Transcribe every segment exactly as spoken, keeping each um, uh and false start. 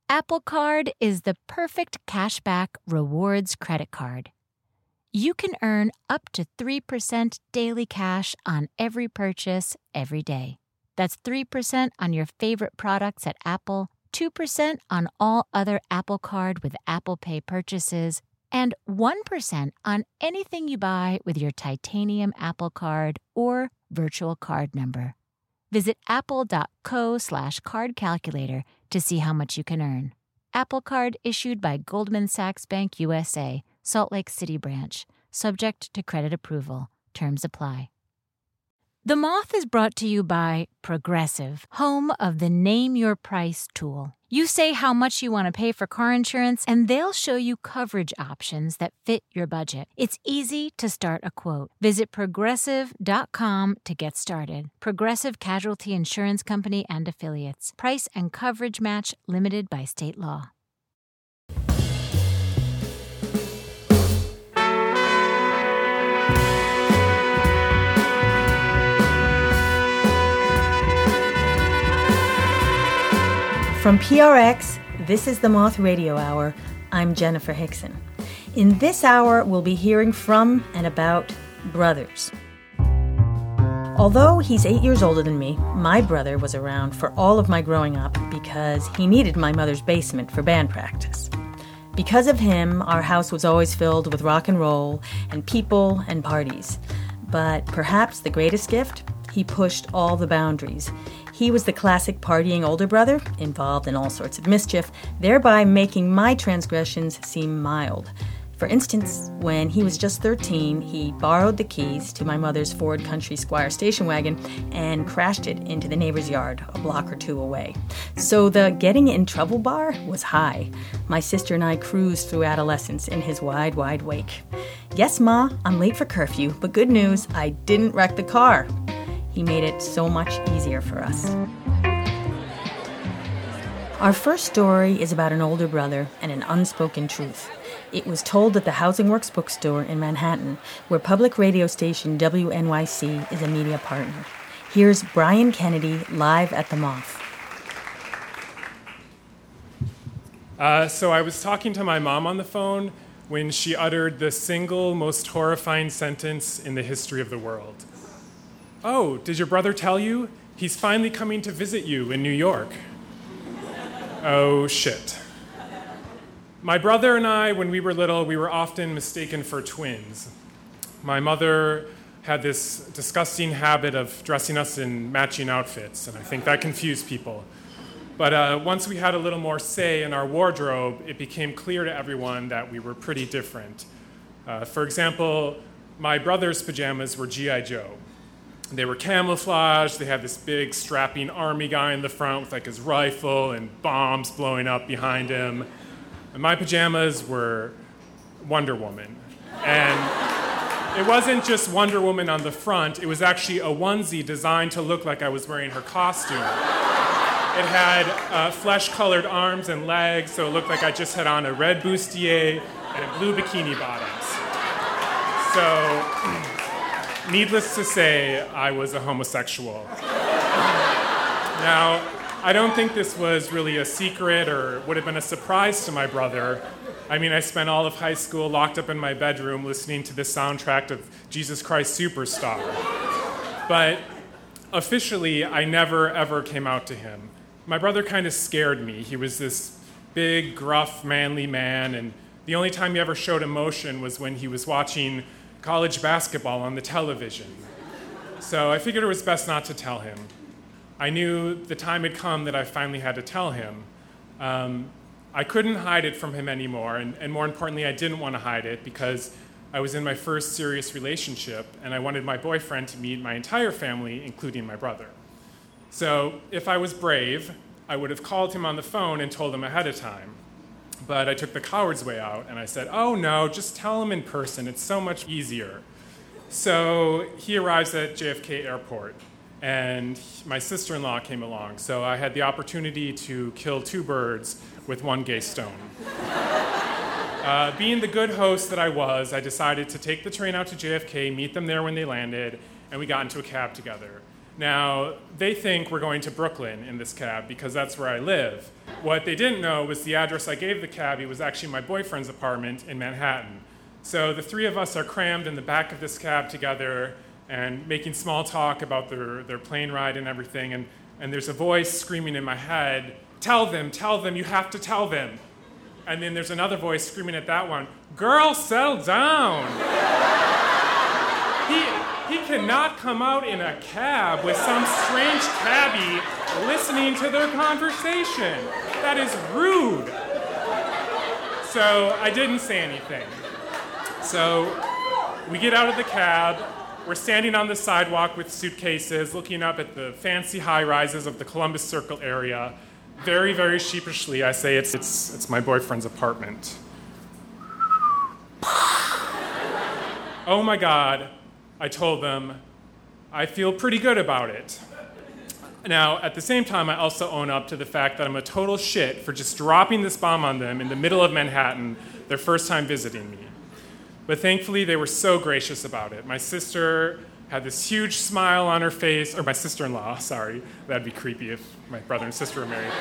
Apple Card is the perfect cashback rewards credit card. You can earn up to three percent daily cash on every purchase every day. That's three percent on your favorite products at Apple, two percent on all other Apple Card with Apple Pay purchases, and one percent on anything you buy with your titanium Apple Card or virtual card number. Visit apple.co slash card calculator to see how much you can earn. Apple Card issued by Goldman Sachs Bank U S A, Salt Lake City branch. Subject to credit approval. Terms apply. The Moth is brought to you by Progressive, home of the Name Your Price tool. You say how much you want to pay for car insurance, and they'll show you coverage options that fit your budget. It's easy to start a quote. Visit progressive dot com to get started. Progressive Casualty Insurance Company and Affiliates. Price and coverage match limited by state law. From P R X, this is the Moth Radio Hour. I'm Jennifer Hickson. In this hour, we'll be hearing from and about brothers. Although he's eight years older than me, my brother was around for all of my growing up because he needed my mother's basement for band practice. Because of him, our house was always filled with rock and roll and people and parties. But perhaps the greatest gift? He pushed all the boundaries. He was the classic partying older brother, involved in all sorts of mischief, thereby making my transgressions seem mild. For instance, when he was just thirteen, he borrowed the keys to my mother's Ford Country Squire station wagon and crashed it into the neighbor's yard a block or two away. So the getting in trouble bar was high. My sister and I cruised through adolescence in his wide, wide wake. Yes, Ma, I'm late for curfew, but good news, I didn't wreck the car. He made it so much easier for us. Our first story is about an older brother and an unspoken truth. It was told at the Housing Works bookstore in Manhattan, where public radio station W N Y C is a media partner. Here's Brian Kennedy live at the Moth. Uh, so I was talking to my mom on the phone when she uttered the single most horrifying sentence in the history of the world. Oh, did your brother tell you? He's finally coming to visit you in New York. Oh, shit. My brother and I, when we were little, we were often mistaken for twins. My mother had this disgusting habit of dressing us in matching outfits, and I think that confused people. But uh, once we had a little more say in our wardrobe, it became clear to everyone that we were pretty different. Uh, for example, my brother's pajamas were G I Joe. They were camouflaged. They had this big strapping army guy in the front with like his rifle and bombs blowing up behind him. And my pajamas were Wonder Woman. And it wasn't just Wonder Woman on the front. It was actually a onesie designed to look like I was wearing her costume. It had uh, flesh-colored arms and legs, so it looked like I just had on a red bustier and blue bikini bottoms. So, needless to say, I was a homosexual. Now, I don't think this was really a secret or would have been a surprise to my brother. I mean, I spent all of high school locked up in my bedroom listening to the soundtrack of Jesus Christ Superstar. But officially, I never, ever came out to him. My brother kind of scared me. He was this big, gruff, manly man, and the only time he ever showed emotion was when he was watching college basketball on the television. So I figured it was best not to tell him. I knew the time had come that I finally had to tell him. Um, I couldn't hide it from him anymore, and, and more importantly, I didn't want to hide it because I was in my first serious relationship, and I wanted my boyfriend to meet my entire family, including my brother. So if I was brave, I would have called him on the phone and told him ahead of time. But I took the coward's way out, and I said, oh no, just tell him in person, it's so much easier. So he arrives at J F K Airport, and my sister-in-law came along, so I had the opportunity to kill two birds with one gay stone. Uh, being the good host that I was, I decided to take the train out to J F K, meet them there when they landed, and we got into a cab together. Now, they think we're going to Brooklyn in this cab because that's where I live. What they didn't know was the address I gave the cabbie was actually my boyfriend's apartment in Manhattan. So the three of us are crammed in the back of this cab together and making small talk about their, their plane ride and everything. And, and there's a voice screaming in my head, "Tell them, tell them, you have to tell them." And then there's another voice screaming at that one, "Girl, settle down." he, he cannot come out in a cab with some strange cabbie listening to their conversation. That is rude. So I didn't say anything. So we get out of the cab. We're standing on the sidewalk with suitcases, looking up at the fancy high-rises of the Columbus Circle area. Very, very sheepishly, I say it's it's it's my boyfriend's apartment. Oh my God, I told them, I feel pretty good about it. Now, at the same time, I also own up to the fact that I'm a total shit for just dropping this bomb on them in the middle of Manhattan, their first time visiting me. But thankfully, they were so gracious about it. My sister had this huge smile on her face, or my sister-in-law, sorry, that'd be creepy if my brother and sister were married.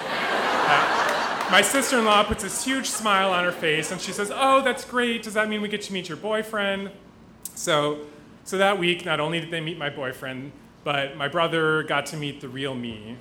Uh, my sister-in-law puts this huge smile on her face, and she says, "Oh, that's great. Does that mean we get to meet your boyfriend?" So, so that week, not only did they meet my boyfriend, but my brother got to meet the real me.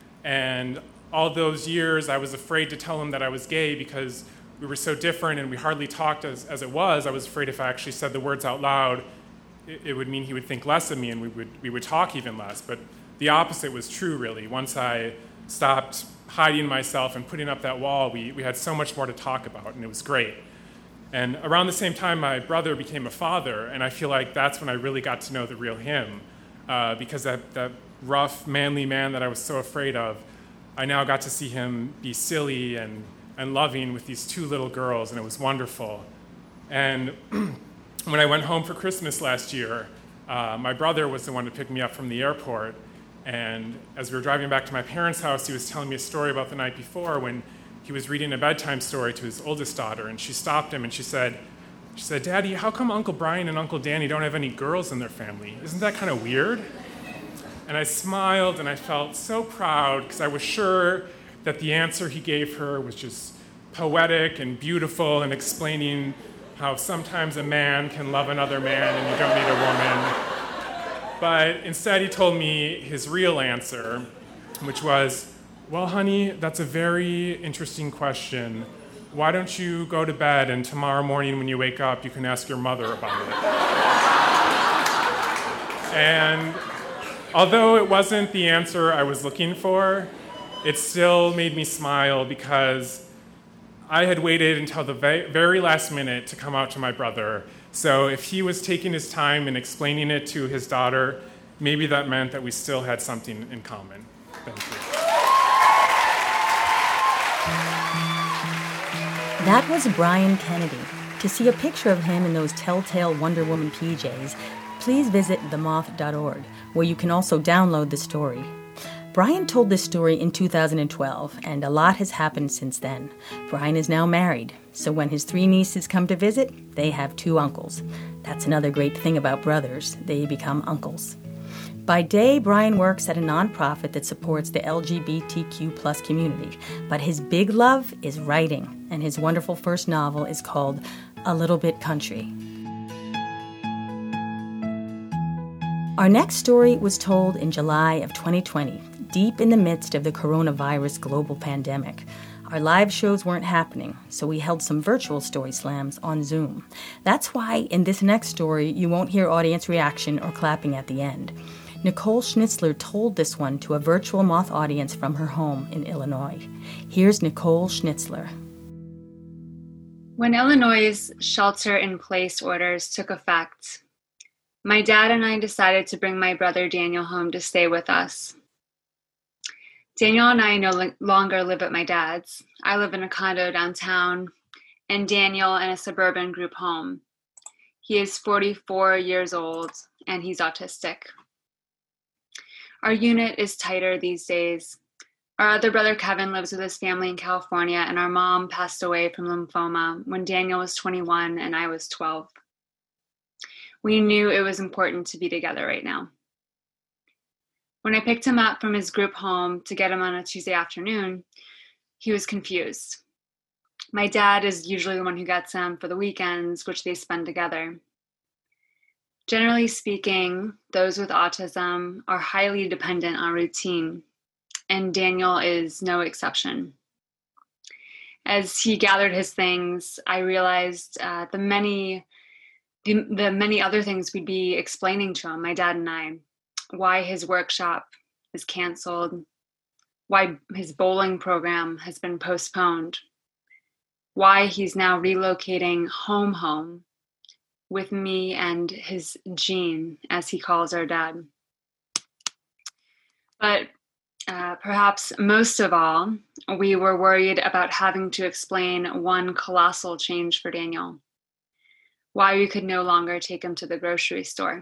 And all those years, I was afraid to tell him that I was gay because we were so different and we hardly talked as, as it was. I was afraid if I actually said the words out loud, it, it would mean he would think less of me and we would we would talk even less. But the opposite was true, really. Once I stopped hiding myself and putting up that wall, we, we had so much more to talk about, and it was great. And around the same time, my brother became a father, and I feel like that's when I really got to know the real him, uh, because that, that rough, manly man that I was so afraid of, I now got to see him be silly and, and loving with these two little girls, and it was wonderful. And when I went home for Christmas last year, uh, my brother was the one to pick me up from the airport, and as we were driving back to my parents' house, he was telling me a story about the night before when he was reading a bedtime story to his oldest daughter, and she stopped him and she said, she said, "Daddy, how come Uncle Brian and Uncle Danny don't have any girls in their family? Isn't that kind of weird?" And I smiled and I felt so proud because I was sure that the answer he gave her was just poetic and beautiful and explaining how sometimes a man can love another man and you don't need a woman. But instead he told me his real answer, which was, "Well, honey, that's a very interesting question. Why don't you go to bed and tomorrow morning when you wake up, you can ask your mother about it." And although it wasn't the answer I was looking for, it still made me smile because I had waited until the very last minute to come out to my brother. So if he was taking his time and explaining it to his daughter, maybe that meant that we still had something in common. Thank you. That was Brian Kennedy. To see a picture of him in those telltale Wonder Woman P Js, please visit the moth dot org, where you can also download the story. Brian told this story in two thousand twelve, and a lot has happened since then. Brian is now married, so when his three nieces come to visit, they have two uncles. That's another great thing about brothers. They become uncles. By day, Brian works at a nonprofit that supports the L G B T Q plus community, but his big love is writing, and his wonderful first novel is called A Little Bit Country. Our next story was told in July of twenty twenty, deep in the midst of the coronavirus global pandemic. Our live shows weren't happening, so we held some virtual story slams on Zoom. That's why in this next story, you won't hear audience reaction or clapping at the end. Nicole Schnitzler told this one to a virtual Moth audience from her home in Illinois. Here's Nicole Schnitzler. When Illinois' shelter-in-place orders took effect, my dad and I decided to bring my brother Daniel home to stay with us. Daniel and I no longer live at my dad's. I live in a condo downtown, and Daniel in a suburban group home. He is forty-four years old, and he's autistic. Our unit is tighter these days. Our other brother Kevin lives with his family in California, and our mom passed away from lymphoma when Daniel was twenty-one and I was twelve. We knew it was important to be together right now. When I picked him up from his group home to get him on a Tuesday afternoon, he was confused. My dad is usually the one who gets him for the weekends, which they spend together. Generally speaking, those with autism are highly dependent on routine, and Daniel is no exception. As he gathered his things, I realized uh, the many the, the many other things we'd be explaining to him, my dad and I, why his workshop is canceled, why his bowling program has been postponed, why he's now relocating home home with me and his Gene, as he calls our dad. But uh, perhaps most of all, we were worried about having to explain one colossal change for Daniel, why we could no longer take him to the grocery store.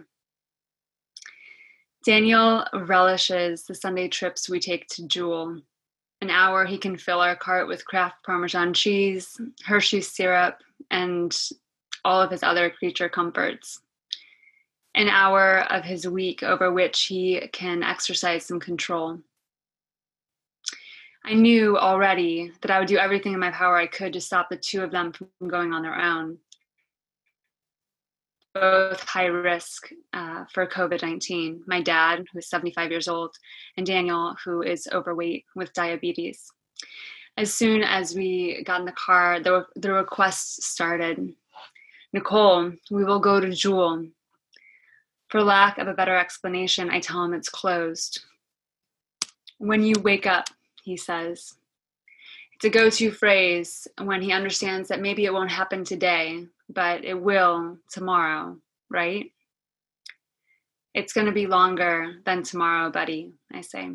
Daniel relishes the Sunday trips we take to Jewel. An hour he can fill our cart with Kraft Parmesan cheese, Hershey's syrup, and all of his other creature comforts. An hour of his week over which he can exercise some control. I knew already that I would do everything in my power I could to stop the two of them from going on their own, both high risk uh, for covid nineteen. My dad, who is seventy-five years old, and Daniel, who is overweight with diabetes. As soon as we got in the car, the, the requests started. Nicole, we will go to Jewel. For lack of a better explanation, I tell him it's closed. When you wake up, he says. It's a go-to phrase when he understands that maybe it won't happen today, but it will tomorrow, right? It's going to be longer than tomorrow, buddy, I say.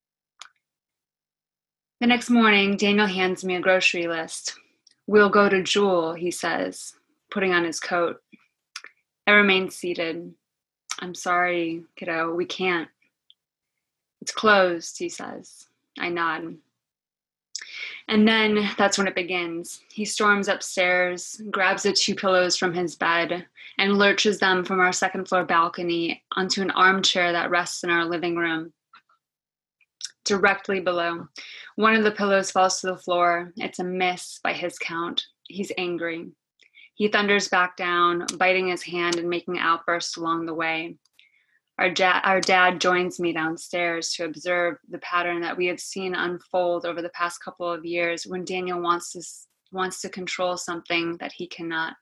The next morning, Daniel hands me a grocery list. We'll go to Jewel, he says, putting on his coat. I remain seated. I'm sorry, kiddo, we can't. It's closed, he says. I nod. And then that's when it begins. He storms upstairs, grabs the two pillows from his bed, and lurches them from our second floor balcony onto an armchair that rests in our living room. Directly below, one of the pillows falls to the floor. It's a miss by his count. He's angry. He thunders back down, biting his hand and making outbursts along the way. Our, ja- our dad joins me downstairs to observe the pattern that we have seen unfold over the past couple of years when Daniel wants to, wants to control something that he cannot.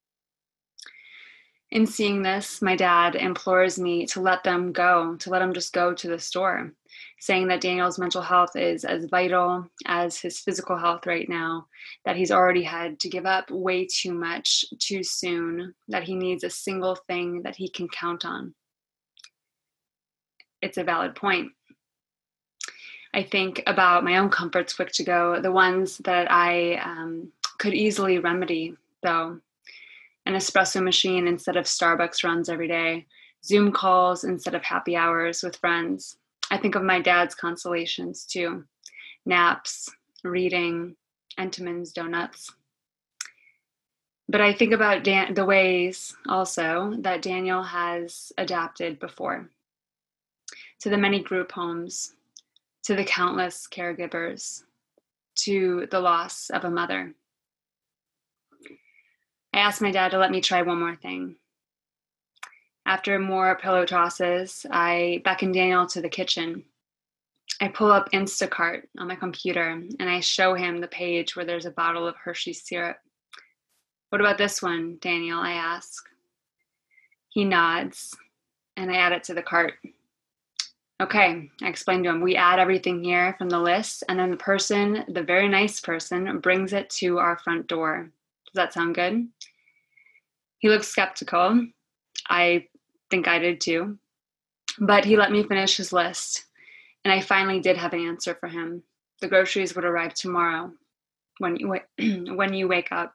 In seeing this, my dad implores me to let them go, to let him just go to the store, saying that Daniel's mental health is as vital as his physical health right now, that he's already had to give up way too much too soon, that he needs a single thing that he can count on. It's a valid point. I think about my own comforts quick to go, the ones that I um, could easily remedy, though. An espresso machine instead of Starbucks runs every day, Zoom calls instead of happy hours with friends. I think of my dad's consolations too. Naps, reading, Entenmann's donuts. But I think about Dan- the ways also that Daniel has adapted before. To the many group homes, to the countless caregivers, to the loss of a mother. I asked my dad to let me try one more thing. After more pillow tosses, I beckon Daniel to the kitchen. I pull up Instacart on my computer and I show him the page where there's a bottle of Hershey's syrup. What about this one, Daniel? I ask. He nods and I add it to the cart. Okay, I explained to him, we add everything here from the list, and then the person, the very nice person, brings it to our front door. Does that sound good? He looked skeptical. I think I did too. But he let me finish his list, and I finally did have an answer for him. The groceries would arrive tomorrow when you, when you wake up.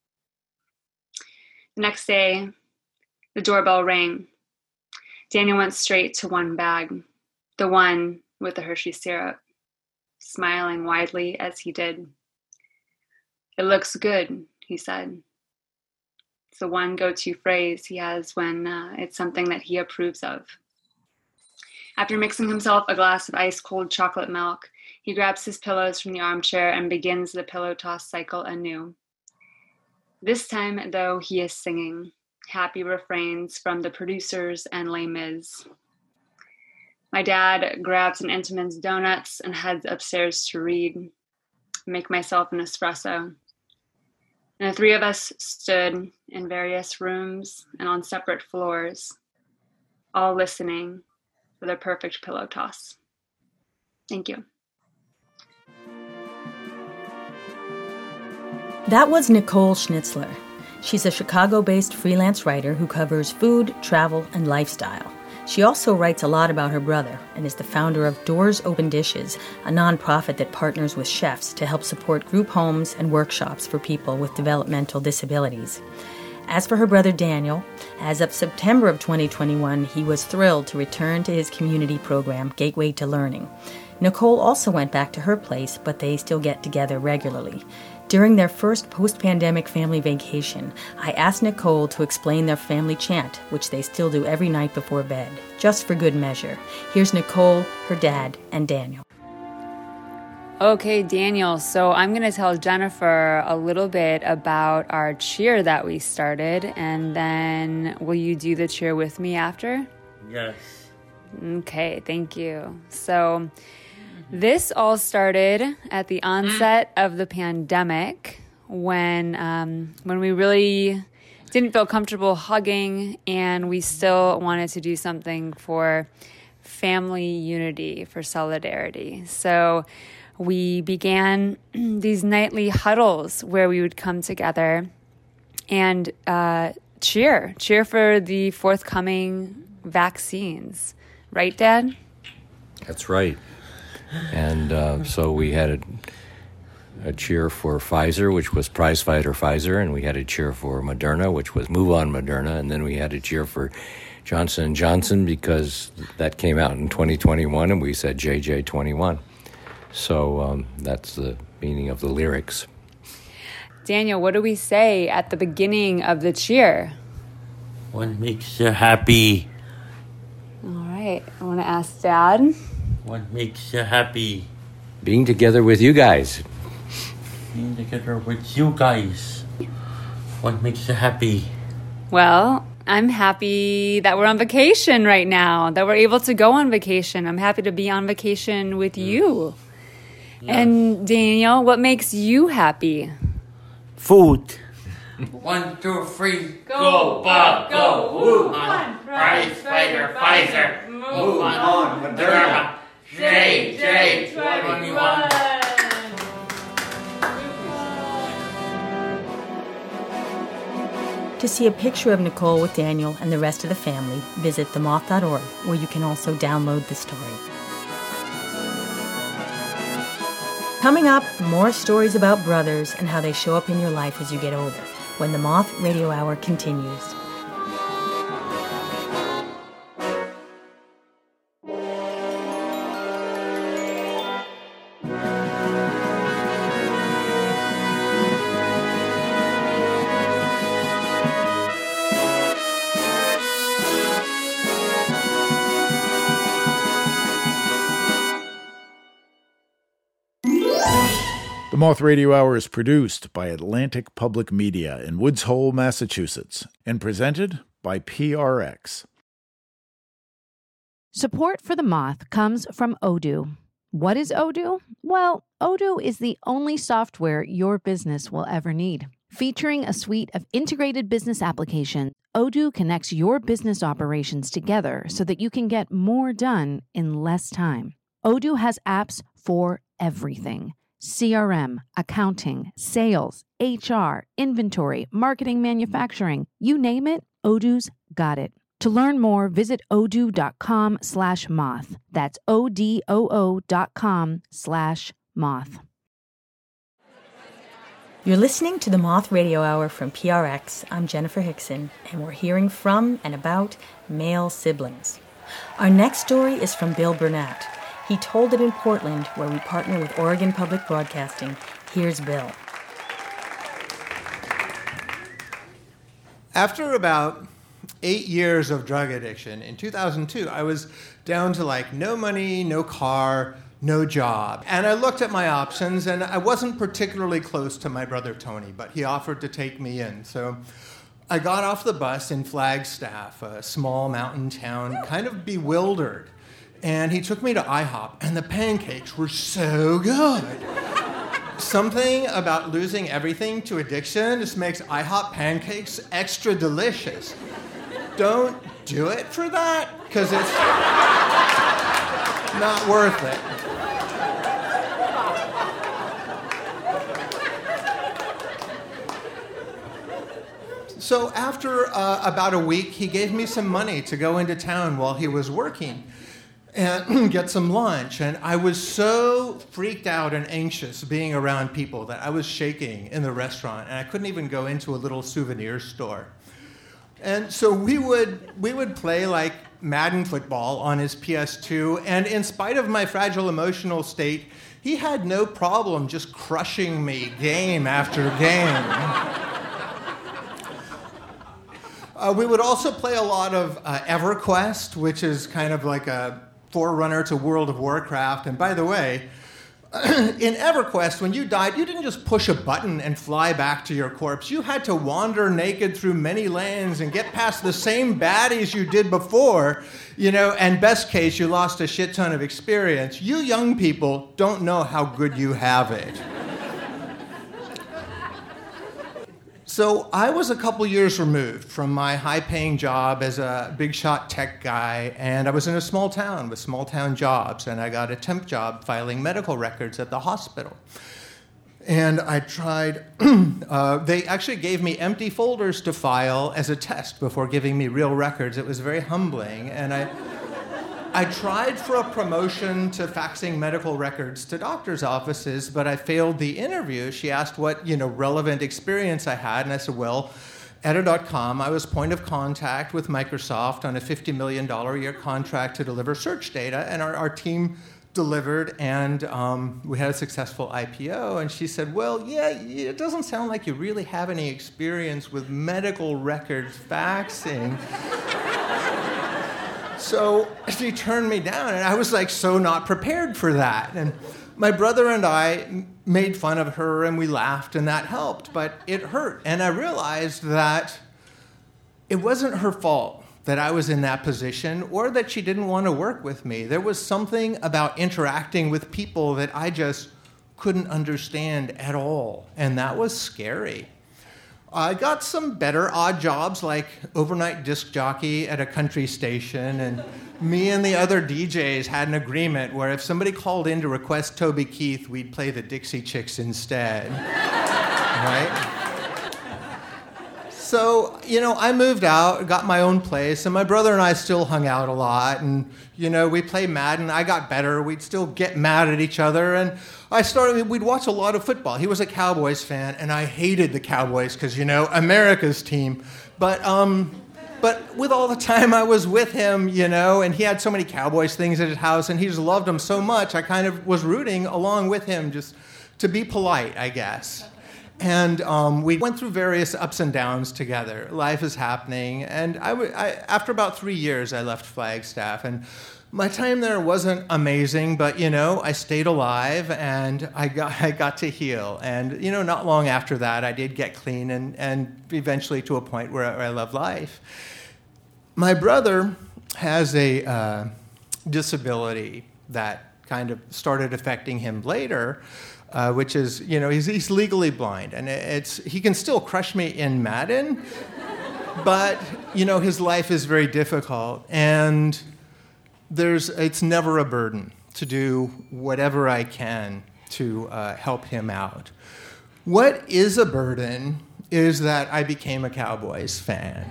The next day, the doorbell rang. Daniel went straight to one bag. The one with the Hershey syrup, smiling widely as he did. It looks good, he said. It's the one go-to phrase he has when uh, it's something that he approves of. After mixing himself a glass of ice-cold chocolate milk, he grabs his pillows from the armchair and begins the pillow toss cycle anew. This time, though, he is singing happy refrains from the producers and Les Mis. My dad grabs an Entenmann's donuts and heads upstairs to read, make myself an espresso. And the three of us stood in various rooms and on separate floors, all listening for the perfect pillow toss. Thank you. That was Nicole Schnitzler. She's a Chicago-based freelance writer who covers food, travel, and lifestyle. She also writes a lot about her brother and is the founder of Doors Open Dishes, a nonprofit that partners with chefs to help support group homes and workshops for people with developmental disabilities. As for her brother Daniel, as of September of twenty twenty-one, he was thrilled to return to his community program, Gateway to Learning. Nicole also went back to her place, but they still get together regularly. During their first post-pandemic family vacation, I asked Nicole to explain their family chant, which they still do every night before bed, just for good measure. Here's Nicole, her dad, and Daniel. Okay, Daniel, so I'm going to tell Jennifer a little bit about our cheer that we started, and then will you do the cheer with me after? Yes. Okay, thank you. So this all started at the onset of the pandemic when um, when we really didn't feel comfortable hugging, and we still wanted to do something for family unity, for solidarity. So we began these nightly huddles where we would come together and uh, cheer, cheer for the forthcoming vaccines. Right, Dad? That's right. And uh, so we had a, a cheer for Pfizer, which was prizefighter Pfizer, and we had a cheer for Moderna, which was move on Moderna, and then we had a cheer for Johnson and Johnson because that came out in twenty twenty-one, and we said J J twenty-one. So um, that's the meaning of the lyrics. Daniel, what do we say at the beginning of the cheer? What makes you happy? All right, I want to ask Dad. What makes you happy? Being together with you guys. Being together with you guys. What makes you happy? Well, I'm happy that we're on vacation right now, that we're able to go on vacation. I'm happy to be on vacation with you. Yes. And Daniel, what makes you happy? Food. One, two, three. Go, Bob, go. Move on. Prizefighter Pfizer. Move on. Moderna. J J twenty-one. To see a picture of Nicole with Daniel and the rest of the family, visit the moth dot org, where you can also download the story. Coming up, more stories about brothers and how they show up in your life as you get older, when the Moth Radio Hour continues. The Moth Radio Hour is produced by Atlantic Public Media in Woods Hole, Massachusetts, and presented by P R X. Support for The Moth comes from Odoo. What is Odoo? Well, Odoo is the only software your business will ever need. Featuring a suite of integrated business applications, Odoo connects your business operations together so that you can get more done in less time. Odoo has apps for everything. C R M, accounting, sales, H R, inventory, marketing, manufacturing, you name it, Odoo's got it. To learn more, visit odoo.com slash moth. That's O-D-O-O dot com slash moth. You're listening to the Moth Radio Hour from P R X. I'm Jennifer Hickson, and we're hearing from and about male siblings. Our next story is from Bill Burnett. He told it in Portland, where we partner with Oregon Public Broadcasting. Here's Bill. After about eight years of drug addiction. In two thousand two, I was down to like no money, no car, no job. And I looked at my options, and I wasn't particularly close to my brother Tony, but he offered to take me in. So I got off the bus in Flagstaff, a small mountain town, kind of bewildered. And he took me to IHOP, and the pancakes were so good. Something about losing everything to addiction just makes IHOP pancakes extra delicious. Don't do it for that, because it's not worth it. So after uh, about a week, he gave me some money to go into town while he was working and get some lunch. And I was so freaked out and anxious being around people that I was shaking in the restaurant, and I couldn't even go into a little souvenir store. And so we would we would play like Madden football on his P S two, and in spite of my fragile emotional state, he had no problem just crushing me game after game. Uh, we would also play a lot of uh, EverQuest, which is kind of like a forerunner to World of Warcraft. And by the way, in EverQuest, when you died, you didn't just push a button and fly back to your corpse. You had to wander naked through many lands and get past the same baddies you did before, you know, and best case, you lost a shit ton of experience. You young people don't know how good you have it. So I was a couple years removed from my high-paying job as a big-shot tech guy, and I was in a small town with small-town jobs, and I got a temp job filing medical records at the hospital. And I tried, uh, they actually gave me empty folders to file as a test before giving me real records. It was very humbling, and I... I tried for a promotion to faxing medical records to doctors' offices, but I failed the interview. She asked what, you know, relevant experience I had, and I said, well, at a dot com, I was point of contact with Microsoft on a fifty million dollars a year contract to deliver search data, and our, our team delivered, and um, we had a successful I P O. And she said, well, yeah, it doesn't sound like you really have any experience with medical records faxing. So she turned me down, and I was like so not prepared for that. And my brother and I made fun of her, and we laughed, and that helped, but it hurt. And I realized that it wasn't her fault that I was in that position or that she didn't want to work with me. There was something about interacting with people that I just couldn't understand at all, and that was scary. I got some better odd jobs, like overnight disc jockey at a country station, and me and the other D Js had an agreement where if somebody called in to request Toby Keith, we'd play the Dixie Chicks instead, right? So, you know, I moved out, got my own place, and my brother and I still hung out a lot, and, you know, we played Madden. I got better. We'd still get mad at each other, and I started, we'd watch a lot of football. He was a Cowboys fan, and I hated the Cowboys because, you know, America's team. But, um, but with all the time I was with him, you know, and he had so many Cowboys things at his house, and he just loved them so much, I kind of was rooting along with him just to be polite, I guess. And um, we went through various ups and downs together. Life is happening. And I, w- I, after about three years, I left Flagstaff. And my time there wasn't amazing, but, you know, I stayed alive, and I got, I got to heal. And, you know, not long after that, I did get clean and, and eventually to a point where I, where I love life. My brother has a uh, disability that kind of started affecting him later. Uh, which is, you know, he's, he's legally blind, and it's he can still crush me in Madden, but, you know, his life is very difficult, and there's it's never a burden to do whatever I can to uh, help him out. What is a burden is that I became a Cowboys fan.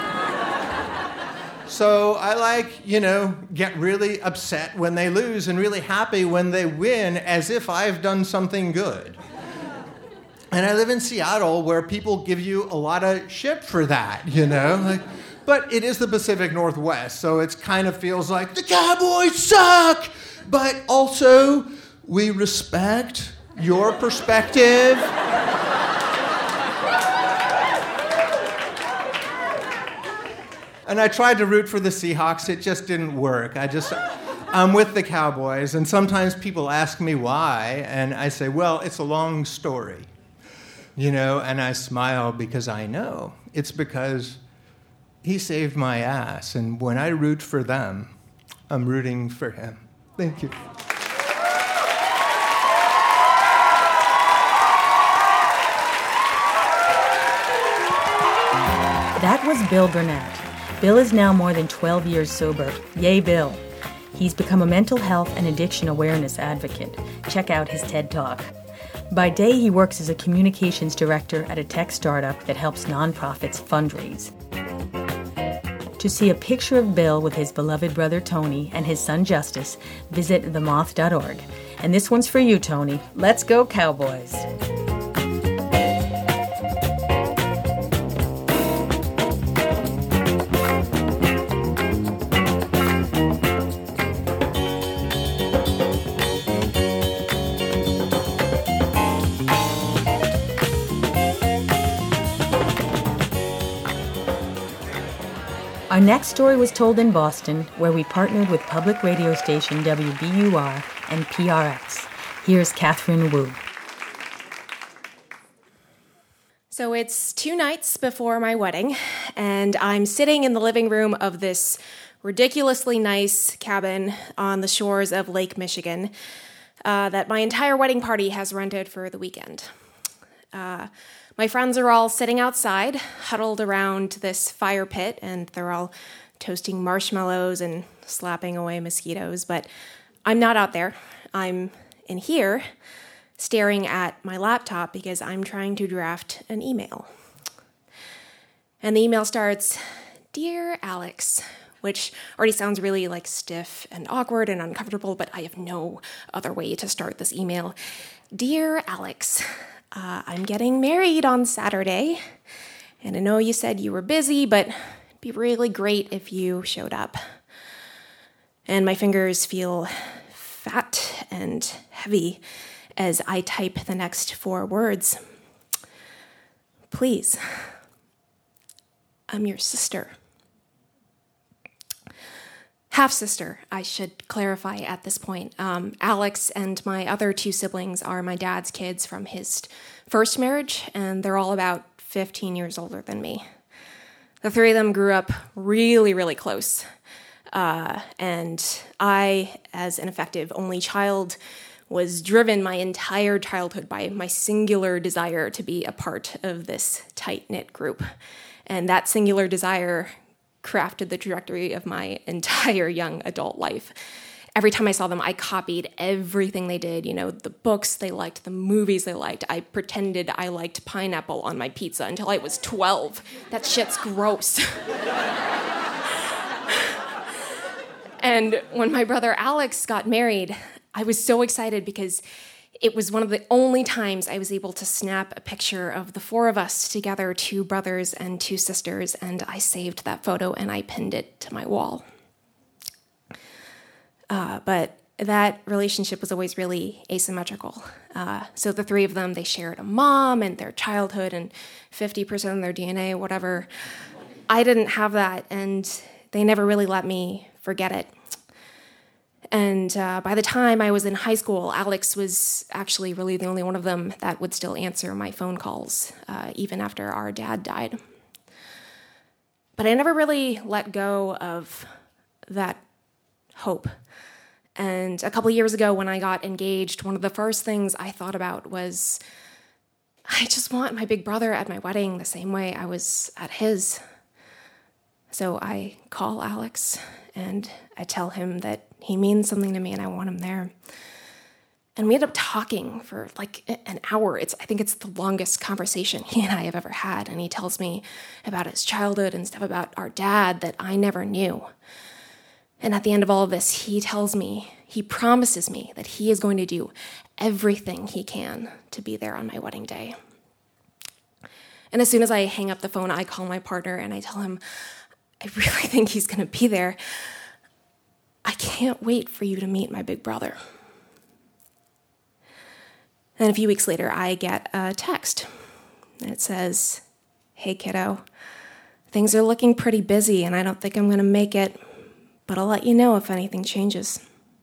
So I like, you know, get really upset when they lose and really happy when they win, as if I've done something good. And I live in Seattle, where people give you a lot of shit for that, you know? Like, but it is the Pacific Northwest, so it kind of feels like the Cowboys suck! But also, we respect your perspective. And I tried to root for the Seahawks. It just didn't work. I just, I'm with the Cowboys. And sometimes people ask me why. And I say, well, it's a long story. You know, and I smile because I know. It's because he saved my ass. And when I root for them, I'm rooting for him. Thank you. That was Bill Burnett. Bill is now more than twelve years sober. Yay, Bill. He's become a mental health and addiction awareness advocate. Check out his TED Talk. By day, he works as a communications director at a tech startup that helps nonprofits fundraise. To see a picture of Bill with his beloved brother Tony and his son Justice, visit the moth dot org. And this one's for you, Tony. Let's go, Cowboys. Our next story was told in Boston, where we partnered with public radio station W B U R and P R X. Here's Catherine Wu. So it's two nights before my wedding, and I'm sitting in the living room of this ridiculously nice cabin on the shores of Lake Michigan uh, that my entire wedding party has rented for the weekend. Uh, My friends are all sitting outside, huddled around this fire pit, and they're all toasting marshmallows and slapping away mosquitoes. But I'm not out there. I'm in here, staring at my laptop because I'm trying to draft an email. And the email starts, "Dear Alex," which already sounds really like stiff and awkward and uncomfortable, but I have no other way to start this email. "Dear Alex, Uh, I'm getting married on Saturday, and I know you said you were busy, but it'd be really great if you showed up." And my fingers feel fat and heavy as I type the next four words. "Please, I'm your sister." Half-sister, I should clarify at this point. Um, Alex and my other two siblings are my dad's kids from his first marriage, and they're all about fifteen years older than me. The three of them grew up really, really close. Uh, and I, as an effective only child, was driven my entire childhood by my singular desire to be a part of this tight-knit group. And that singular desire crafted the trajectory of my entire young adult life. Every time I saw them, I copied everything they did. You know, the books they liked, the movies they liked. I pretended I liked pineapple on my pizza until I was twelve. That shit's gross. And when my brother Alex got married, I was so excited because it was one of the only times I was able to snap a picture of the four of us together, two brothers and two sisters, and I saved that photo and I pinned it to my wall. Uh, but that relationship was always really asymmetrical. Uh, so the three of them, they shared a mom and their childhood and fifty percent of their D N A, whatever. I didn't have that, and they never really let me forget it. And uh, by the time I was in high school, Alex was actually really the only one of them that would still answer my phone calls, uh, even after our dad died. But I never really let go of that hope. And a couple years ago when I got engaged, one of the first things I thought about was, I just want my big brother at my wedding the same way I was at his. So I call Alex and I tell him that he means something to me and I want him there. And we end up talking for like an hour. It's I think it's the longest conversation he and I have ever had. And he tells me about his childhood and stuff about our dad that I never knew. And at the end of all of this, he tells me, he promises me that he is going to do everything he can to be there on my wedding day. And as soon as I hang up the phone, I call my partner and I tell him, I really think he's going to be there. I can't wait for you to meet my big brother. And a few weeks later, I get a text. And it says, hey, kiddo, things are looking pretty busy, and I don't think I'm going to make it, but I'll let you know if anything changes.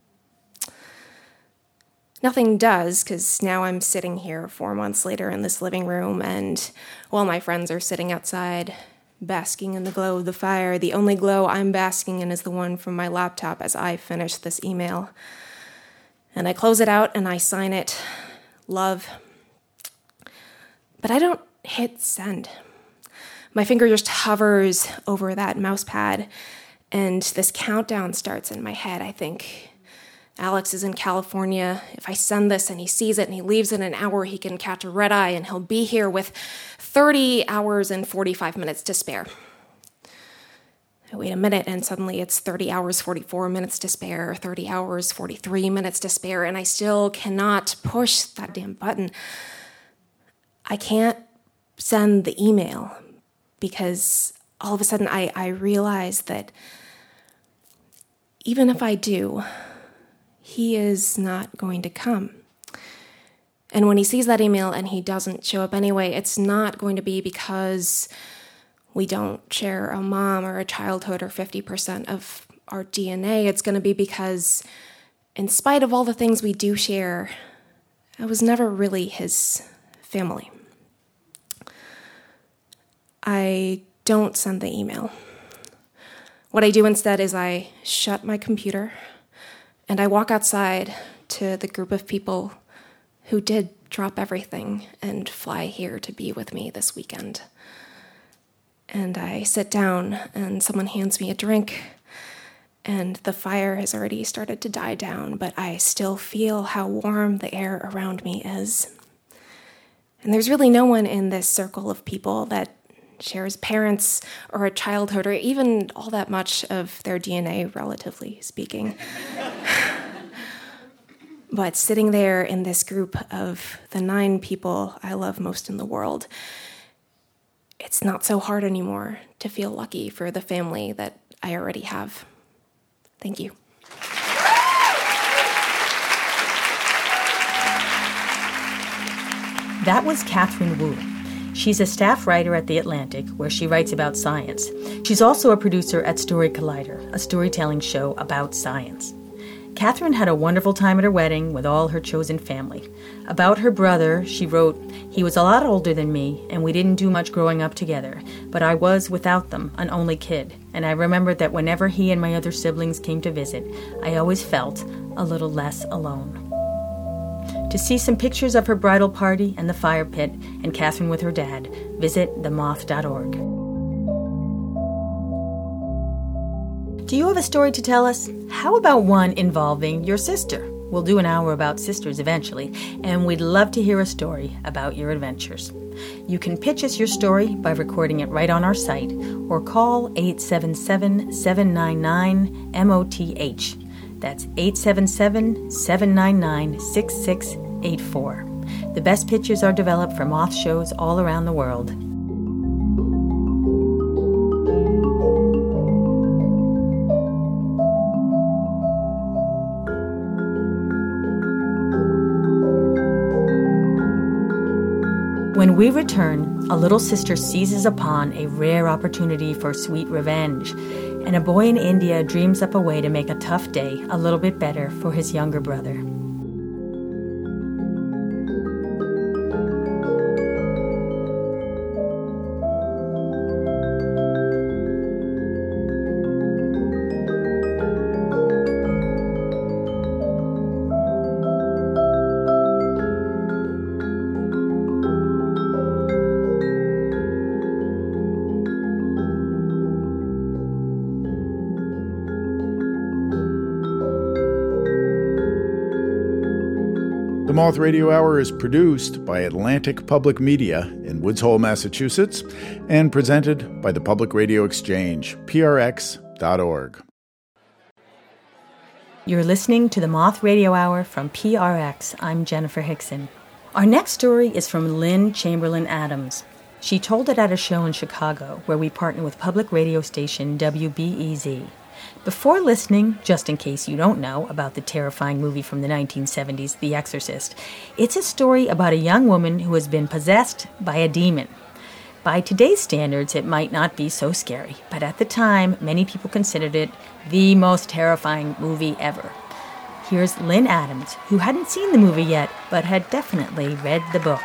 Nothing does, because now I'm sitting here four months later in this living room, and while my friends are sitting outside, basking in the glow of the fire, the only glow I'm basking in is the one from my laptop as I finish this email. And I close it out and I sign it, love. But I don't hit send. My finger just hovers over that mouse pad, and this countdown starts in my head. I think Alex is in California. If I send this and he sees it and he leaves in an hour, he can catch a red eye and he'll be here with thirty hours and forty-five minutes to spare. I wait a minute and suddenly it's thirty hours, forty-four minutes to spare, thirty hours, forty-three minutes to spare, and I still cannot push that damn button. I can't send the email because all of a sudden I, I realize that even if I do, he is not going to come. And when he sees that email and he doesn't show up anyway, it's not going to be because we don't share a mom or a childhood or fifty percent of our D N A. It's going to be because, in spite of all the things we do share, I was never really his family. I don't send the email. What I do instead is I shut my computer and I walk outside to the group of people who did drop everything and fly here to be with me this weekend. And I sit down and someone hands me a drink, and the fire has already started to die down, but I still feel how warm the air around me is. And there's really no one in this circle of people that shares parents or a childhood or even all that much of their D N A, relatively speaking. But sitting there in this group of the nine people I love most in the world, it's not so hard anymore to feel lucky for the family that I already have. Thank you. That was Catherine Wu. She's a staff writer at The Atlantic, where she writes about science. She's also a producer at Story Collider, a storytelling show about science. Catherine had a wonderful time at her wedding with all her chosen family. About her brother, she wrote, "He was a lot older than me, and we didn't do much growing up together, but I was, without them, an only kid, and I remembered that whenever he and my other siblings came to visit, I always felt a little less alone." To see some pictures of her bridal party and the fire pit and Catherine with her dad, visit the moth dot org. Do you have a story to tell us? How about one involving your sister? We'll do an hour about sisters eventually, and we'd love to hear a story about your adventures. You can pitch us your story by recording it right on our site or call eight seven seven, seven nine nine, M O T H. That's eight seven seven, seven nine nine, six six eight four. The best pitches are developed for moth shows all around the world. When we return, a little sister seizes upon a rare opportunity for sweet revenge, and a boy in India dreams up a way to make a tough day a little bit better for his younger brother. The Moth Radio Hour is produced by Atlantic Public Media in Woods Hole, Massachusetts, and presented by the Public Radio Exchange, P R X dot org. You're listening to the Moth Radio Hour from P R X. I'm Jennifer Hickson. Our next story is from Lynn Chamberlain Adams. She told it at a show in Chicago where we partner with public radio station W B E Z. Before listening, just in case you don't know about the terrifying movie from the nineteen seventies, The Exorcist, it's a story about a young woman who has been possessed by a demon. By today's standards, it might not be so scary, but at the time, many people considered it the most terrifying movie ever. Here's Lynn Adams, who hadn't seen the movie yet, but had definitely read the book.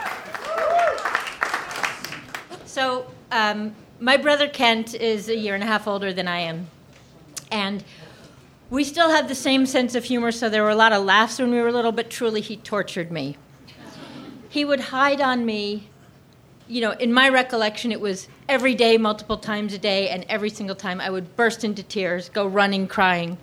So, um, my brother Kent is a year and a half older than I am, and we still had the same sense of humor, so there were a lot of laughs when we were little, but truly he tortured me. He would hide on me. You know, in my recollection, it was every day, multiple times a day, and every single time I would burst into tears, go running, crying.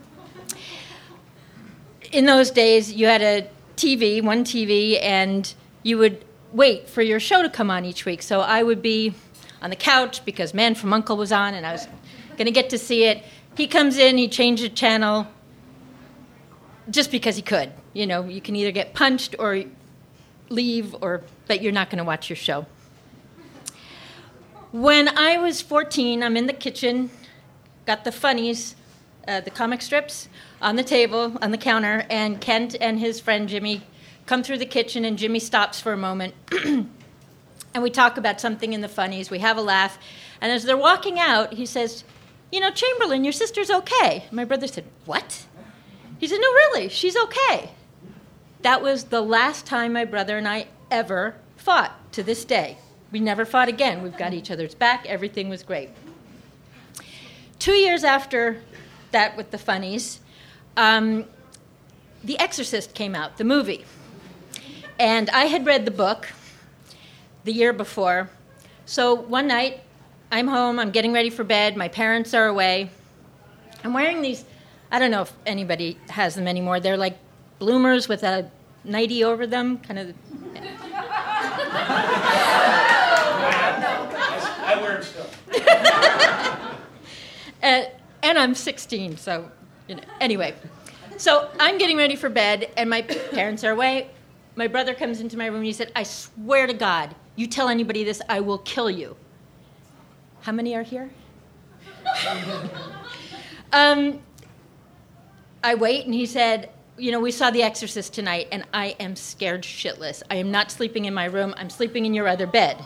In those days, you had a T V, one T V, and you would wait for your show to come on each week. So I would be on the couch because Man from U N C L E was on, and I was going to get to see it. He comes in, he changed the channel just because he could. You know, you can either get punched or leave, or but you're not going to watch your show. When I was fourteen, I'm in the kitchen, got the funnies, uh, the comic strips, on the table, on the counter, and Kent and his friend Jimmy come through the kitchen, and Jimmy stops for a moment, and we talk about something in the funnies. We have a laugh, and as they're walking out, he says, "You know, Chamberlain, your sister's okay." My brother said, "What?" He said, "No, really, she's okay." That was the last time my brother and I ever fought to this day. We never fought again. We've got each other's back. Everything was great. Two years after that with the funnies, um, The Exorcist came out, the movie. And I had read the book the year before. So one night, I'm home, I'm getting ready for bed, my parents are away. I'm wearing these, I don't know if anybody has them anymore, they're like bloomers with a nightie over them, kind of. I wear them still. and, and I'm sixteen, so, you know, anyway. So I'm getting ready for bed, and my parents are away. My brother comes into my room, and he said, "I swear to God, you tell anybody this, I will kill you." How many are here? um, I wait, and he said, "You know, we saw The Exorcist tonight, and I am scared shitless. I am not sleeping in my room. I'm sleeping in your other bed."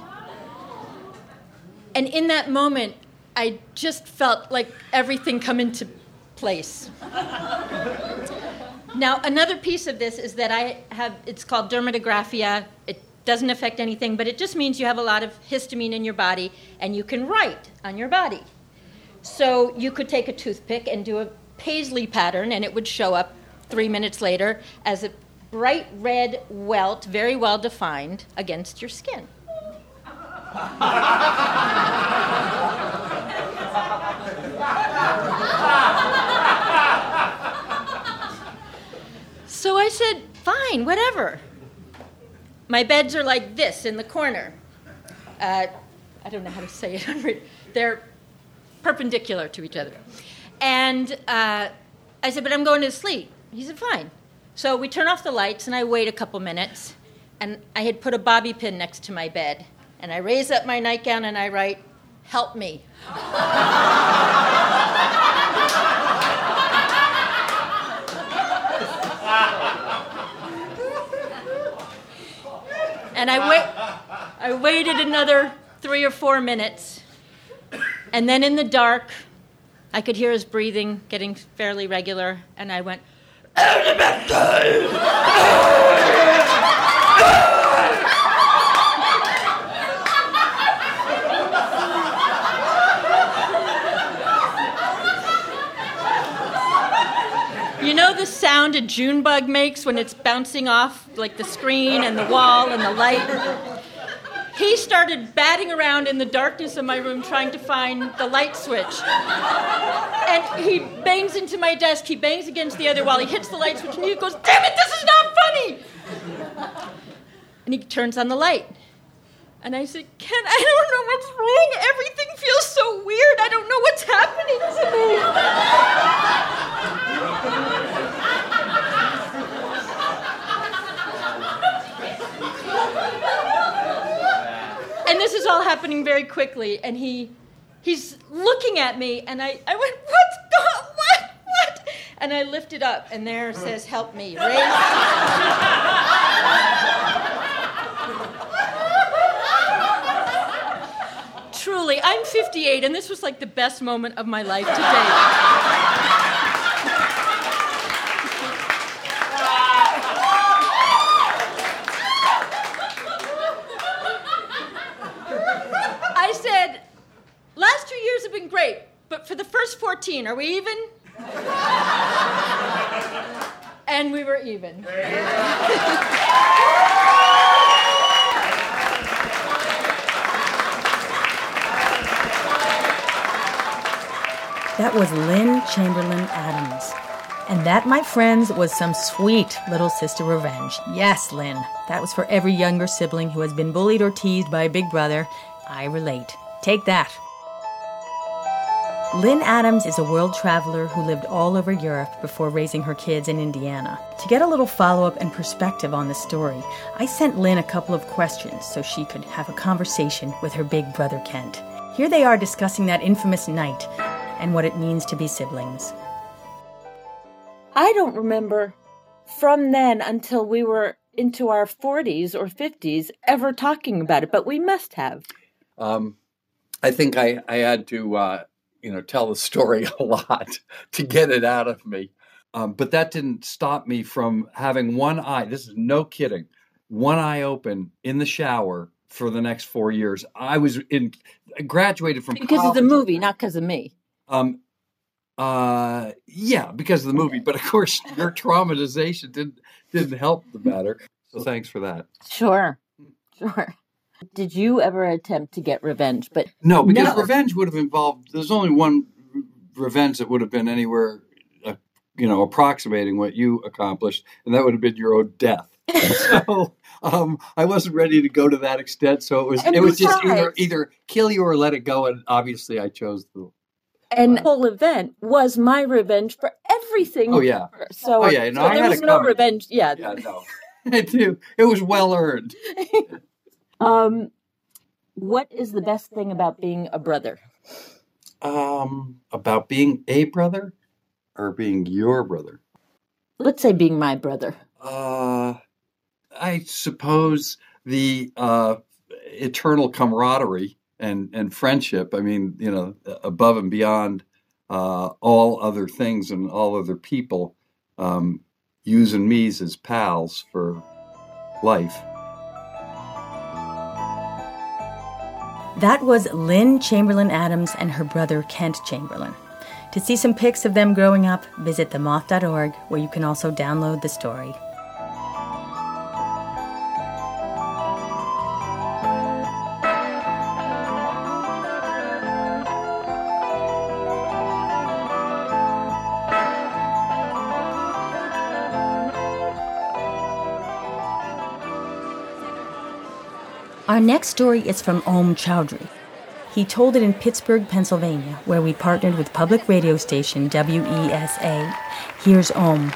And in that moment, I just felt like everything come into place. Now, another piece of this is that I have, it's called dermatographia. It doesn't affect anything, but it just means you have a lot of histamine in your body, and you can write on your body. So you could take a toothpick and do a paisley pattern, and it would show up three minutes later as a bright red welt, very well defined, against your skin. So I said, "Fine, whatever." My beds are like this in the corner. Uh, I don't know how to say it. They're perpendicular to each other. And uh, I said, "But I'm going to sleep." He said, "Fine." So we turn off the lights, and I wait a couple minutes. And I had put a bobby pin next to my bed. And I raise up my nightgown, and I write, "Help me." And I wait. I waited another three or four minutes, and then in the dark, I could hear his breathing getting fairly regular, and I went, you know the sound a June bug makes when it's bouncing off like the screen and the wall and the light? He started batting around in the darkness of my room trying to find the light switch. And he bangs into my desk, he bangs against the other wall, he hits the light switch, and he goes, "Damn it, this is not funny!" And he turns on the light. And I said, "Ken, I don't know what's wrong. Everything feels so weird. I don't know what's happening to me." And this is all happening very quickly, and he, he's looking at me, and I, I went, "What's going, what, what?" And I lifted up, and there it says, "Help me." Raise. I'm fifty-eight, and this was like the best moment of my life to date. I said, last two years have been great, but for the first fourteen, are we even? And we were even. That was Lynn Chamberlain Adams. And that, my friends, was some sweet little sister revenge. Yes, Lynn, that was for every younger sibling who has been bullied or teased by a big brother. I relate. Take that. Lynn Adams is a world traveler who lived all over Europe before raising her kids in Indiana. To get a little follow-up and perspective on the story, I sent Lynn a couple of questions so she could have a conversation with her big brother Kent. Here they are discussing that infamous night and what it means to be siblings. I don't remember from then until we were into our forties or fifties ever talking about it, but we must have. Um, I think I, I had to, uh, you know, tell the story a lot to get it out of me. Um, but that didn't stop me from having one eye, this is no kidding, one eye open in the shower for the next four years. I was in, I graduated from Because college. of the movie, not because of me. Um, uh, yeah, because of the movie. But of course, your traumatization didn't didn't help the matter. So thanks for that. Sure, sure. Did you ever attempt to get revenge? But no, because no. revenge would have involved. There's only one revenge that would have been anywhere, uh, you know, approximating what you accomplished, and that would have been your own death. So um, I wasn't ready to go to that extent. So it was And it was besides, just either either kill you or let it go. And obviously, I chose the. And the whole event was my revenge for everything. Oh yeah. So, oh yeah. No, so I there had was it no coming. revenge. Yeah. Yeah. No. I do. It was well earned. um, what is the best thing about being a brother? Um, about being a brother, or being your brother. Let's say being my brother. Uh, I suppose the uh, eternal camaraderie and, and friendship. I mean, you know, above and beyond uh, all other things and all other people, um, yous and me's as pals for life. That was Lynn Chamberlain Adams and her brother Kent Chamberlain. To see some pics of them growing up, visit the moth dot org, where you can also download the story. Our next story is from Om Chowdhury. He told it in Pittsburgh, Pennsylvania, where we partnered with public radio station W E S A. Here's Om.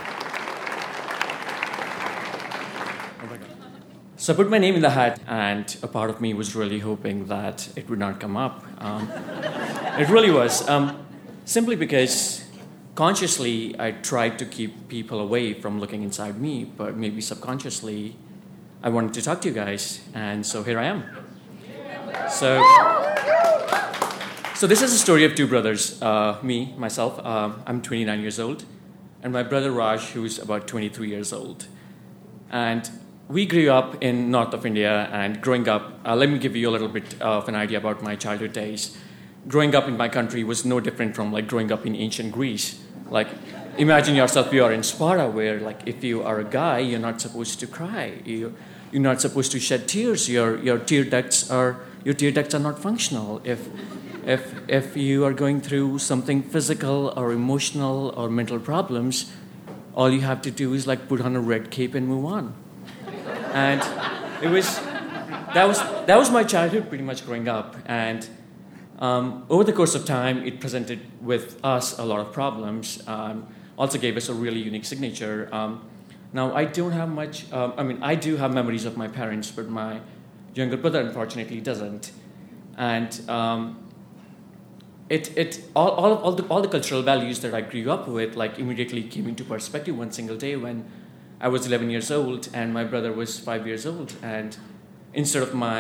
So I put my name in the hat, and a part of me was really hoping that it would not come up. Um, it really was. Um, simply because consciously I tried to keep people away from looking inside me, but maybe subconsciously I wanted to talk to you guys, and so here I am. So, so this is a story of two brothers, uh, me, myself. Uh, I'm twenty-nine years old, and my brother Raj, who's about twenty-three years old. And we grew up in north of India, and growing up, uh, let me give you a little bit of an idea about my childhood days. Growing up in my country was no different from like growing up in ancient Greece. Like, imagine yourself, you are in Sparta, where like if you are a guy, you're not supposed to cry. You, you're not supposed to shed tears. Your your tear ducts are your tear ducts are not functional. If if if you are going through something physical or emotional or mental problems, all you have to do is like put on a red cape and move on. And it was that was that was my childhood, pretty much growing up. And um, over the course of time, it presented with us a lot of problems. Um, also gave us a really unique signature. Um, now I don't have much. Um, I mean, I do have memories of my parents, but my younger brother unfortunately doesn't. And um, it it all all all the all the cultural values that I grew up with like immediately came into perspective one single day when I was eleven years old and my brother was five years old. And instead of my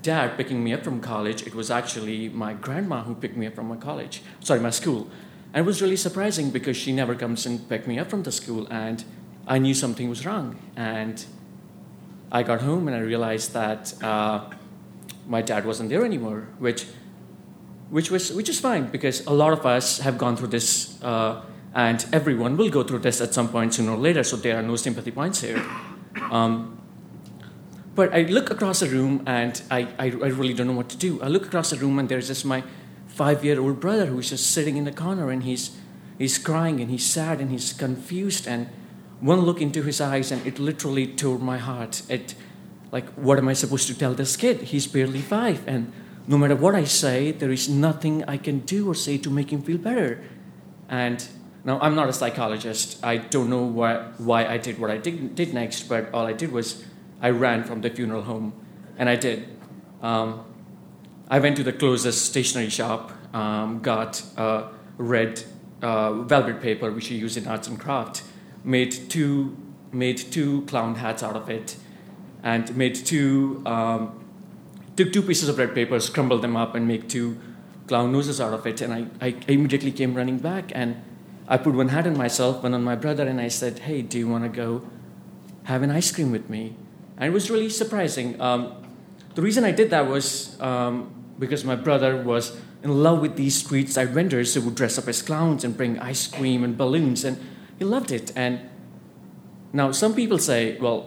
dad picking me up from college. It was actually my grandma who picked me up from my college, sorry, my school. And it was really surprising because she never comes and picked me up from the school, and I knew something was wrong. And I got home and I realized that uh, my dad wasn't there anymore, which which was which is fine because a lot of us have gone through this, uh, and everyone will go through this at some point sooner or later, so there are no sympathy points here. Um, but I look across the room and I, I, I really don't know what to do. I look across the room and there's just my five-year-old brother who's just sitting in the corner, and he's he's crying and he's sad and he's confused, and one look into his eyes and it literally tore my heart. It, like, what am I supposed to tell this kid? He's barely five, and no matter what I say, there is nothing I can do or say to make him feel better. And now, I'm not a psychologist. I don't know why, why I did what I did, did next, but all I did was I ran from the funeral home, and I did. Um, I went to the closest stationery shop, um, got a red uh, velvet paper, which you use in arts and craft, made two, made two clown hats out of it, and made two, um, took two pieces of red paper, crumbled them up, and made two clown noses out of it. And I, I immediately came running back, and I put one hat on myself, one on my brother, and I said, hey, do you want to go have an ice cream with me? And it was really surprising. Um, the reason I did that was um, because my brother was in love with these street side vendors who would dress up as clowns and bring ice cream and balloons, and he loved it. And now some people say, well,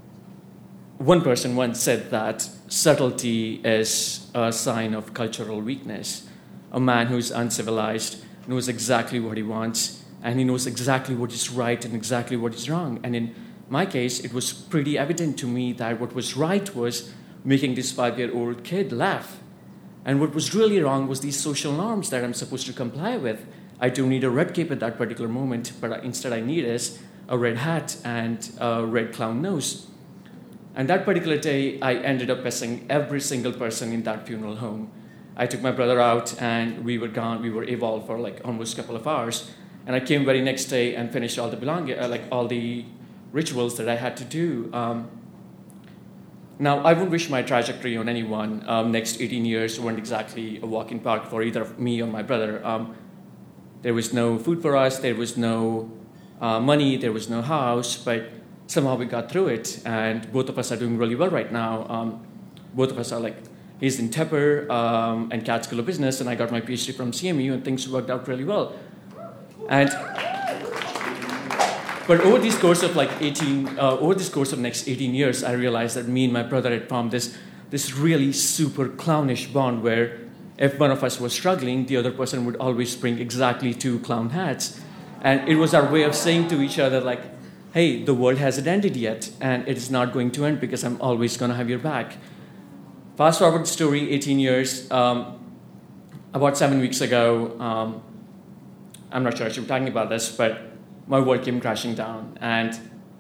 one person once said that subtlety is a sign of cultural weakness. A man who's uncivilized knows exactly what he wants, and he knows exactly what is right and exactly what is wrong. And in my case, it was pretty evident to me that what was right was making this five-year-old kid laugh. And what was really wrong was these social norms that I'm supposed to comply with. I don't need a red cape at that particular moment, but instead I need is a red hat and a red clown nose. And that particular day, I ended up pissing every single person in that funeral home. I took my brother out, and we were gone. We were evolved for like almost a couple of hours. And I came very next day and finished all the belong- uh, like all the rituals that I had to do. Um, now, I wouldn't wish my trajectory on anyone. Um, next eighteen years weren't exactly a walk in park for either me or my brother. Um, there was no food for us. There was no uh, money. There was no house. But somehow we got through it, and both of us are doing really well right now. Um, both of us are like, he's in Tepper um, and Cat School of Business, and I got my PhD from C M U, and things worked out really well. And but over this course of like eighteen, uh, over this course of next eighteen years, I realized that me and my brother had formed this this really super clownish bond where if one of us was struggling, the other person would always bring exactly two clown hats, and it was our way of saying to each other like, hey, the world hasn't ended yet, and it is not going to end because I'm always going to have your back. Fast forward the story, eighteen years, um, about seven weeks ago, um, I'm not sure I should be talking about this, but my world came crashing down, and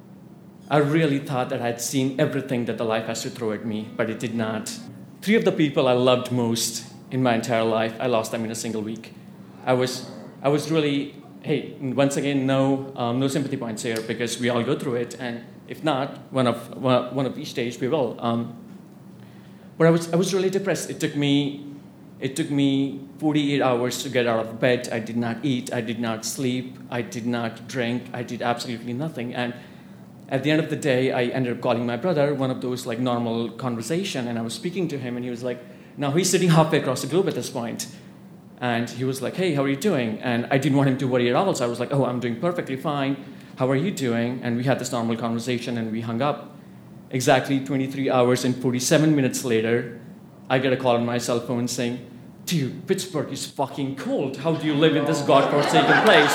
I really thought that I'd seen everything that the life has to throw at me, but it did not. Three of the people I loved most in my entire life, I lost them in a single week. I was, I was really, hey, once again, no, um, no sympathy points here because we all go through it, and if not, one of one of each days we will. Um, but I was, I was really depressed. It took me. It took me forty-eight hours to get out of bed. I did not eat. I did not sleep. I did not drink. I did absolutely nothing. And at the end of the day, I ended up calling my brother, one of those like normal conversation, and I was speaking to him, and he was like, now he's sitting halfway across the globe at this point. And he was like, hey, how are you doing? And I didn't want him to worry at all, so I was like, oh, I'm doing perfectly fine. How are you doing? And we had this normal conversation, and we hung up. Exactly twenty-three hours and forty-seven minutes later, I get a call on my cell phone saying, dude, Pittsburgh is fucking cold. How do you live in this godforsaken place?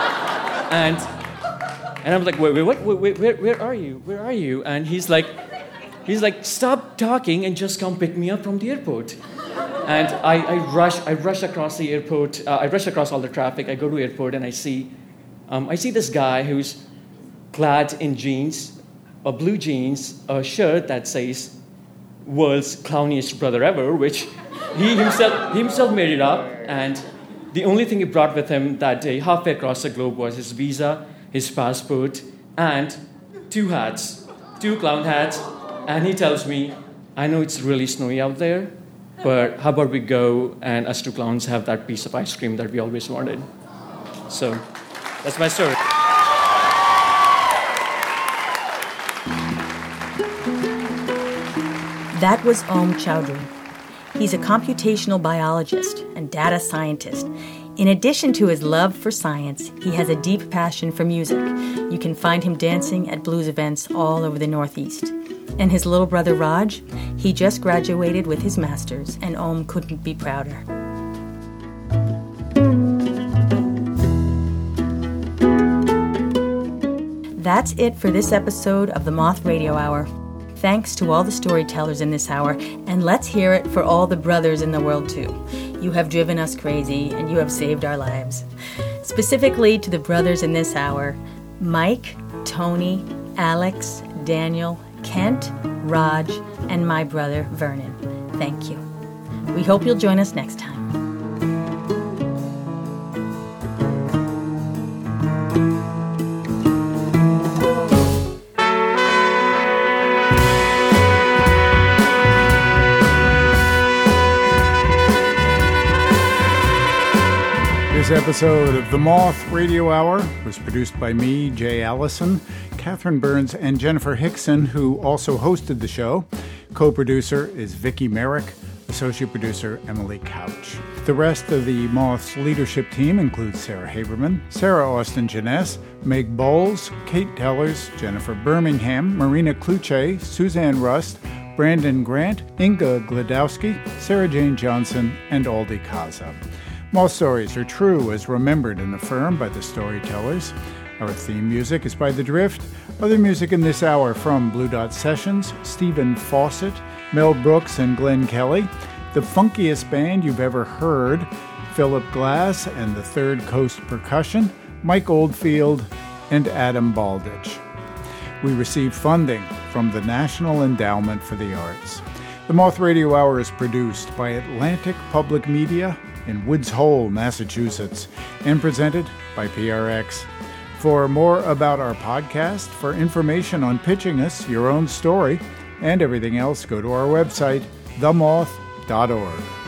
And and I'm like, wait, wait, what? Wait, wait, where, where are you? Where are you? And he's like, he's like, stop talking and just come pick me up from the airport. And I, I rush, I rush across the airport. Uh, I rush across all the traffic. I go to the airport and I see, um, I see this guy who's clad in jeans, a blue jeans, a shirt that says, "World's clowniest brother ever," which he himself he himself made it up. And the only thing he brought with him that day, halfway across the globe, was his visa, his passport, and two hats, two clown hats. And he tells me, I know it's really snowy out there, but how about we go and us two clowns have that piece of ice cream that we always wanted? So that's my story. That was Om Chowdhury. He's a computational biologist and data scientist. In addition to his love for science, he has a deep passion for music. You can find him dancing at blues events all over the Northeast. And his little brother Raj, he just graduated with his master's, and Om couldn't be prouder. That's it for this episode of the Moth Radio Hour. Thanks to all the storytellers in this hour, and let's hear it for all the brothers in the world too. You have driven us crazy, and you have saved our lives. Specifically to the brothers in this hour, Mike, Tony, Alex, Daniel, Kent, Raj, and my brother Vernon. Thank you. We hope you'll join us next time. This episode of The Moth Radio Hour was produced by me, Jay Allison, Catherine Burns, and Jennifer Hickson, who also hosted the show. Co-producer is Vicki Merrick, associate producer Emily Couch. The rest of the Moth's leadership team includes Sarah Haberman, Sarah Austin Jeunesse, Meg Bowles, Kate Tellers, Jennifer Birmingham, Marina Kluche, Suzanne Rust, Brandon Grant, Inga Gladowski, Sarah Jane Johnson, and Aldi Kaza. Moth stories are true as remembered and affirmed by the storytellers. Our theme music is by The Drift. Other music in this hour from Blue Dot Sessions, Stephen Fawcett, Mel Brooks, and Glenn Kelly. The funkiest band you've ever heard, Philip Glass and the Third Coast Percussion, Mike Oldfield, and Adam Baldich. We received funding from the National Endowment for the Arts. The Moth Radio Hour is produced by Atlantic Public Media in Woods Hole, Massachusetts, and presented by P R X. For more about our podcast, for information on pitching us your own story, and everything else, go to our website, the moth dot org.